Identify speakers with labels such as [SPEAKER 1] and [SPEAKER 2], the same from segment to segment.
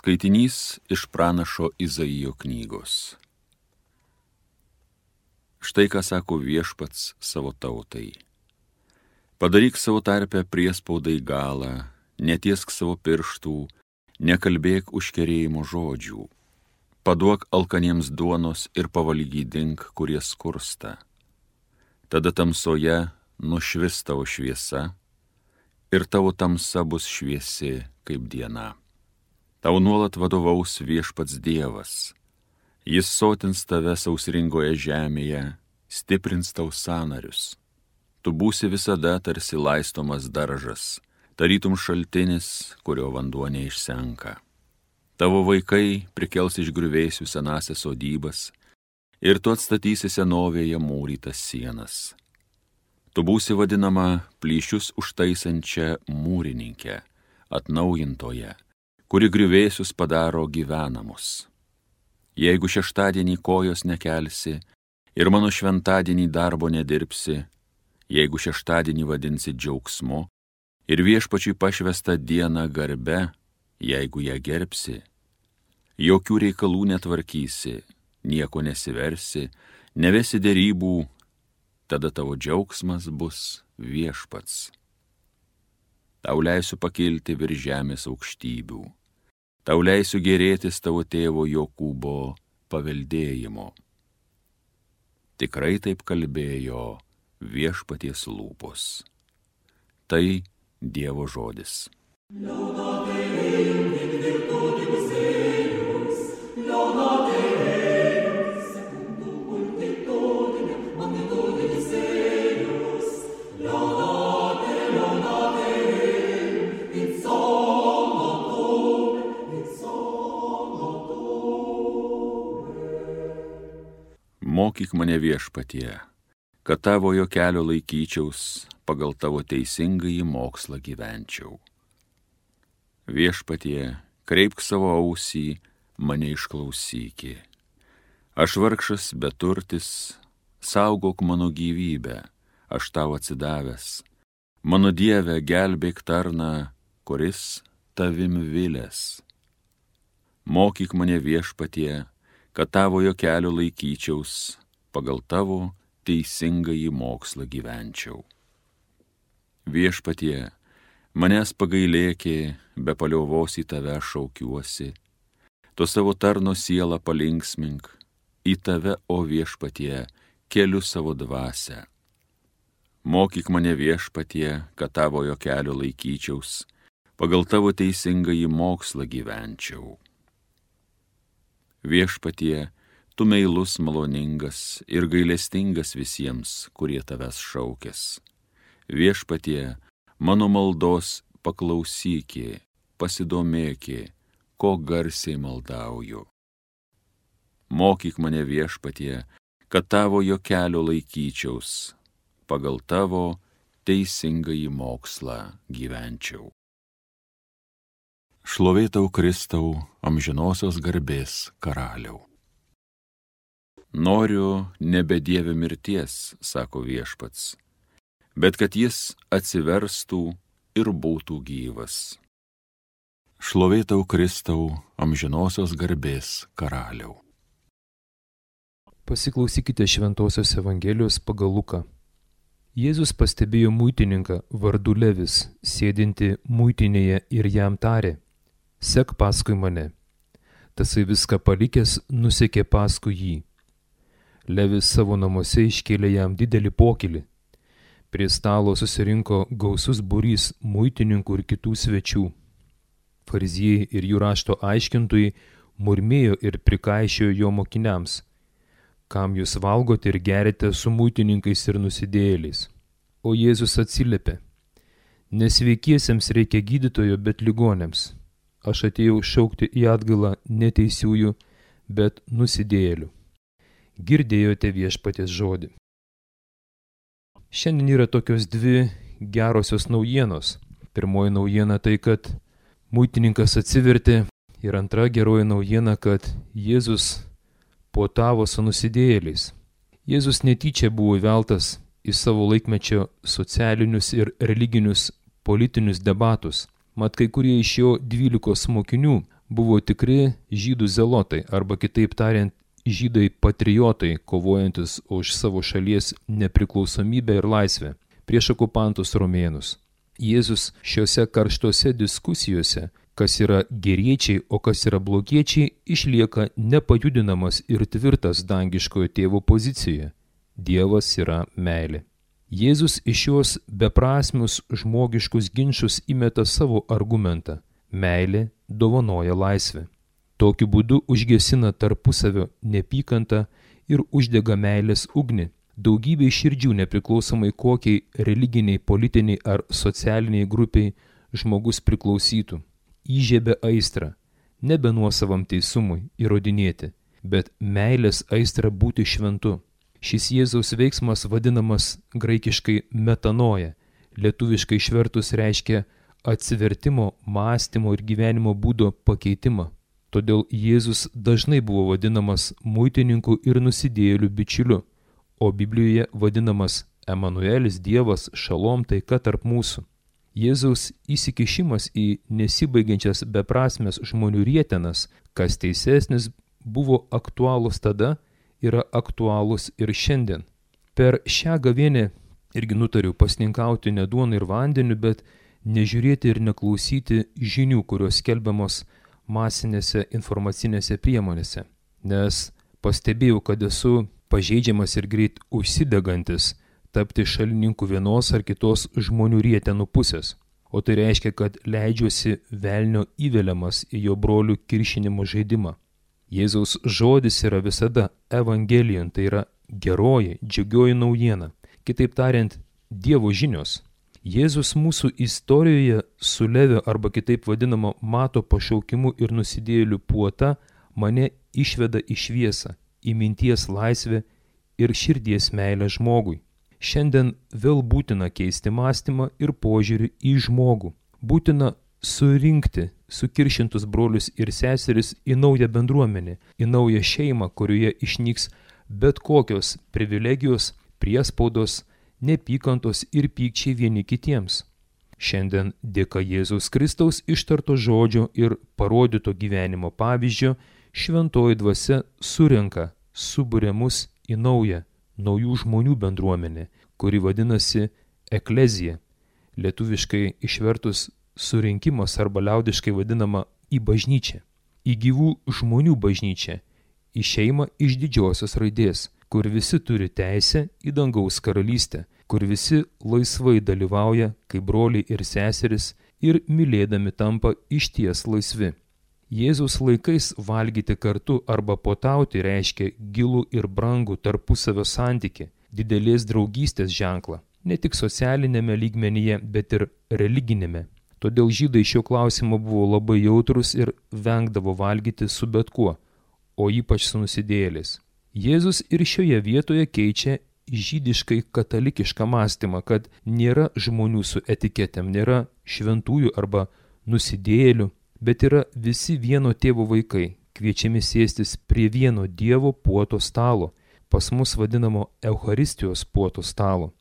[SPEAKER 1] Skaitinys iš pranašo Izaijo knygos. Štai ką sako Viešpats savo tautai. Padaryk savo tarpę priespaudai galą, netiesk savo pirštų, nekalbėk užkerėjimo žodžių. Paduok alkaniems duonos ir pavalgydink, kurie skursta. Tada tamsoje nušvis tavo šviesa ir tavo tamsa bus šviesi kaip diena. Tau nuolat vadovaus Viešpats Dievas. Jis sotins tave sausringoje žemėje, stiprins tau sąnarius. Tu būsi visada tarsi laistomas daržas, tarytum šaltinis, kurio vanduo neišsenka. Tavo vaikai prikels iš griuvėsių senąsias sodybas ir tu atstatysi senovėje mūrytas sienas. Tu būsi vadinama plyšius užtaisančia mūrininke, atnaujintoje, kuri griuvėsius padaro gyvenamus. Jeigu šeštadienį kojos nekelsi ir mano šventadienį darbo nedirbsi, jeigu šeštadienį vadinsi džiaugsmu ir Viešpačiui pašvestą dieną garbe, jeigu ją gerbsi, jokių reikalų netvarkysi, nieko nesiversi, nevesi derybų, tada tavo džiaugsmas bus Viešpats. Tau leisiu pakilti virš žemės aukštybių. Tau leisiu gėrėtis tavo tėvo Jokūbo paveldėjimo. Tikrai taip kalbėjo Viešpaties lūpos. Tai Dievo žodis. Mokyk mane Viešpatie, kad tavojo kelio laikyčiaus, pagal tavo teisingąjį mokslą gyvenčiau. Viešpatie, kreipk savo ausį, mane išklausyki. Aš vargšas beturtis, saugok mano gyvybę, aš tau atsidavęs. Mano Dieve, gelbėk tarną, kuris tavim vilės. Mokyk mane Viešpatie, kad tavojo kelio laikyčiaus, pagal tavo teisingąjį mokslą gyvenčiau. Viešpatie, manęs pagailėki, be paliovos į tave šaukiuosi, tu savo tarno sielą palinksmink, į tave, o Viešpatie, keliu savo dvasią. Mokyk mane Viešpatie, kad tavojo kelio laikyčiaus, pagal tavo teisingąjį mokslą gyvenčiau. Viešpatie, tu meilus maloningas ir gailestingas visiems, kurie tavęs šaukės. Viešpatie, mano maldos paklausyki, pasidomėki, ko garsiai maldauju. Mokyk mane Viešpatie, kad tavojo kelio laikyčiaus, pagal tavo teisingąjį mokslą gyvenčiau. Šlovė tau Kristau, amžinosios garbės karaliau. Noriu nebe Dieve mirties, sako Viešpats, bet kad jis atsiverstų ir būtų gyvas. Šlovė tau Kristau, amžinosios garbės karaliau.
[SPEAKER 2] Pasiklausykite Šventosios Evangelijos pagal Luką. Jėzus pastebėjo muitininką vardu Levis, sėdinti muitinėje ir jam tarė: Sek paskui mane. Tasai viską palikęs nusekė paskui jį. Levis savo namuose iškėlė jam didelį pokylį. Prie stalo susirinko gausus būrys muitininkų ir kitų svečių. Fariziejai ir jų rašto aiškintojai murmėjo ir prikaišiojo jo mokiniams: Kam jūs valgote ir gerite su muitininkais ir nusidėjėliais? O Jėzus atsiliepė: Nesveikiesiems reikia gydytojo, bet ligoniams. Aš atėjau šaukti į atgailą neteisiųjų, bet nusidėjėlių. Girdėjote Viešpaties žodį. Šiandien yra tokios dvi gerosios naujienos. Pirmoji naujiena tai, kad muitininkas atsivertė, ir antra geroji naujiena, kad Jėzus puotavo su nusidėjėliais. Jėzus netyčia buvo įveltas į savo laikmečio socialinius ir religinius politinius debatus. Mat kai kurie iš jo 12 mokinių buvo tikri žydų zelotai, arba kitaip tariant, žydai patriotai, kovojantis už savo šalies nepriklausomybę ir laisvę prieš okupantus romėnus. Jėzus šiuose karštose diskusijose, kas yra geriečiai, o kas yra blogiečiai, išlieka nepajudinamas ir tvirtas dangiškojo tėvo pozicijoje. Dievas yra meilė. Jėzus iš šios beprasmius žmogiškus ginčus įmeta savo argumentą. Meilė dovanoja laisvę. Tokiu būdu užgesina tarpusavio neapykantą ir uždega meilės ugnį. Daugybė širdžių, nepriklausomai kokiai religiniai, politiniai ar socialiniai grupiai žmogus priklausytų, įžiebia aistrą, nebe nuosavam teisumui įrodinėti, bet meilės aistrą būti šventu. Šis Jėzaus veiksmas vadinamas graikiškai metanoja, lietuviškai išvertus reiškia atsivertimo, mąstymo ir gyvenimo būdo pakeitimą. Todėl Jėzus dažnai buvo vadinamas muitininku ir nusidėjėlių bičiuliu, o Biblijoje vadinamas Emanuelis, Dievas, šalom, taika tarp mūsų. Jėzaus įsikišimas į nesibaigiančias beprasmes žmonių rietenas, kas teisesnis, buvo aktualus tada, yra aktualus ir šiandien. Per šią gavėnę irgi nutariu pasninkauti ne duoną ir vandeniu, bet nežiūrėti ir neklausyti žinių, kurios skelbiamos masinėse informacinėse priemonėse. Nes pastebėjau, kad esu pažeidžiamas ir greit užsidegantis tapti šalininku vienos ar kitos žmonių rietenų pusės. O tai reiškia, kad leidžiuosi velnio įveliamas į jo brolių kiršinimo žaidimą. Jėzaus žodis yra visada evangelijon, tai yra geroji, džiugioji naujiena. Kitaip tariant, Dievo žinios. Jėzus mūsų istorijoje su Levio arba kitaip vadinamo mato pašaukimu ir nusidėjėlių puota mane išveda į šviesą, į minties laisvę ir širdies meilę žmogui. Šiandien vėl būtina keisti mąstymą ir požiūrį į žmogų. Būtina surinkti sukiršintus brolius ir seseris į naują bendruomenę, į naują šeimą, kurioje išnyks bet kokios privilegijos, priespaudos, neapykantos ir pykčiai vieni kitiems. Šiandien dėka Jėzaus Kristaus ištarto žodžio ir parodyto gyvenimo pavyzdžio, šventoji dvasia surenka, suburia mus į naujų žmonių bendruomenę, kuri vadinasi eklezija, lietuviškai išvertus surinkimas arba liaudiškai vadinama į bažnyčią, į gyvų žmonių bažnyčią, į šeimą iš didžiosios raidės, kur visi turi teisę į dangaus karalystę, kur visi laisvai dalyvauja kaip broliai ir seseris ir mylėdami tampa išties laisvi. Jėzaus laikais valgyti kartu arba puotauti reiškia gilų ir brangų tarpusavio santykį, didelės draugystės ženklą, ne tik socialinėme lygmenyje, bet ir religinėme. Todėl žydai šio klausimo buvo labai jautrus ir vengdavo valgyti su bet kuo, o ypač su nusidėjėliais. Jėzus ir šioje vietoje keičia žydiškai katalikišką mąstymą, kad nėra žmonių su etiketėm, nėra šventųjų arba nusidėjėlių, bet yra visi vieno tėvo vaikai, kviečiami sėstis prie vieno Dievo puoto stalo, pas mus vadinamo Eucharistijos puoto stalo.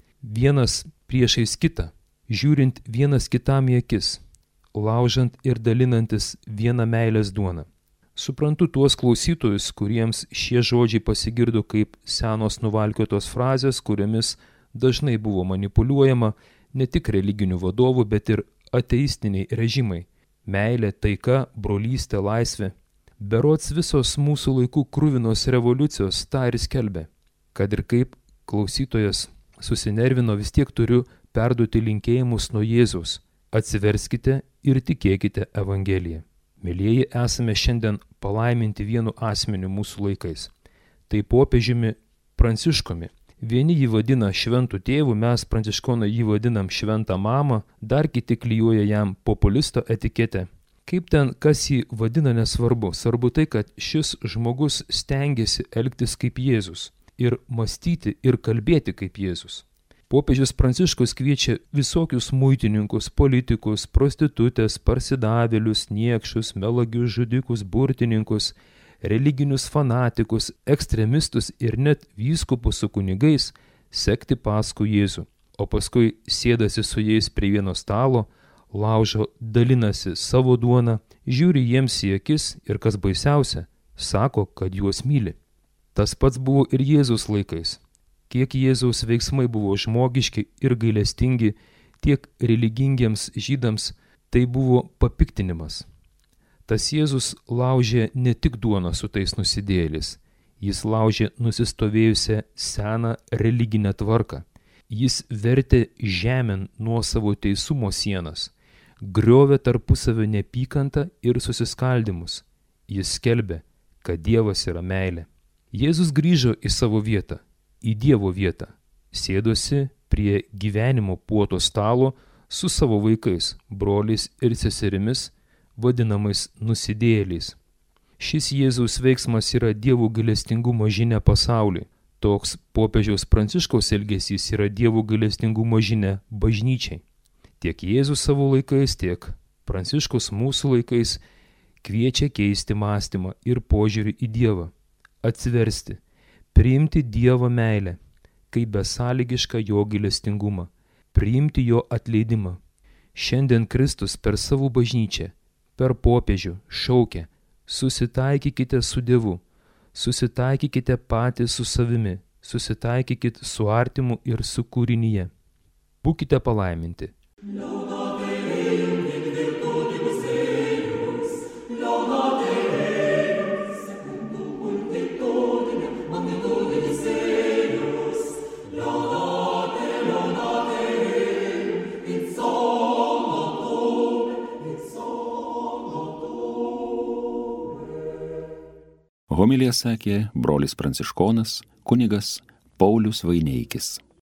[SPEAKER 2] Vienas priešais kitą, žiūrint vienas kitam į akis, laužant ir dalinantis vieną meilės duoną. Suprantu tuos klausytojus, kuriems šie žodžiai pasigirdo kaip senos nuvalkiotos frazės, kuriomis dažnai buvo manipuliuojama ne tik religinių vadovų, bet ir ateistiniai režimai. Meilė, taika, brolystė, laisvė. Berods visos mūsų laikų kruvinos revoliucijos tą ir skelbė. Kad ir kaip klausytojas susinervino, vis tiek turiu perduoti linkėjimus nuo Jėzaus. Atsiverskite ir tikėkite Evangeliją. Mėlieji, esame šiandien palaiminti vienu asmeniu mūsų laikais. Tai popiežiumi Pranciškumi. Vieni jį vadina šventų tėvų, mes pranciškonai jį vadinam šventą mamą, dar kiti klijuoja jam populisto etiketę. Kaip ten, kas jį vadina, nesvarbu. Svarbu tai, kad šis žmogus stengiasi elgtis kaip Jėzus ir mąstyti ir kalbėti kaip Jėzus. Popiežius Pranciškus kviečia visokius muitininkus, politikus, prostitutės, parsidavėlius, niekšus, melagius, žudikus, burtininkus, religinius fanatikus, ekstremistus ir net vyskupus su kunigais sekti paskui Jėzų, o paskui sėdasi su jais prie vieno stalo, laužo, dalinasi savo duoną, žiūri jiems į akis ir, kas baisiausia, sako, kad juos myli. Tas pats buvo ir Jėzaus laikais. Kiek Jėzaus veiksmai buvo žmogiški ir gailestingi, tiek religingiems žydams tai buvo papiktinimas. Tas Jėzus laužė ne tik duoną su tais nusidėjėliais, jis laužė nusistovėjusią seną religinę tvarką. Jis vertė žemėn nuo savo teisumo sienas, griovė tarpusavio neapykantą ir susiskaldymus. Jis skelbė, kad Dievas yra meilė. Jėzus grįžo į savo vietą, į Dievo vietą, sėdosi prie gyvenimo puoto stalo su savo vaikais, broliais ir seserimis, vadinamais nusidėjėliais. Šis Jėzaus veiksmas yra Dievo gailestingumo žinia pasauliui. Toks popiežiaus Pranciškaus elgesys yra Dievo gailestingumo žinia bažnyčiai. Tiek Jėzus savo laikais, tiek Pranciškaus mūsų laikais kviečia keisti mąstymą ir požiūrį į Dievą, atsiversti, priimti Dievo meilę, kaip besąlygišką jo gailestingumą, priimti jo atleidimą. Šiandien Kristus per savo bažnyčią, per popiežių šaukia: susitaikykite su Dievu, susitaikykite patys su savimi, susitaikykite su artimu ir su kūrinyje. Būkite palaiminti.
[SPEAKER 1] Homiliją sakė brolis pranciškonas kunigas Paulius Vaineikis.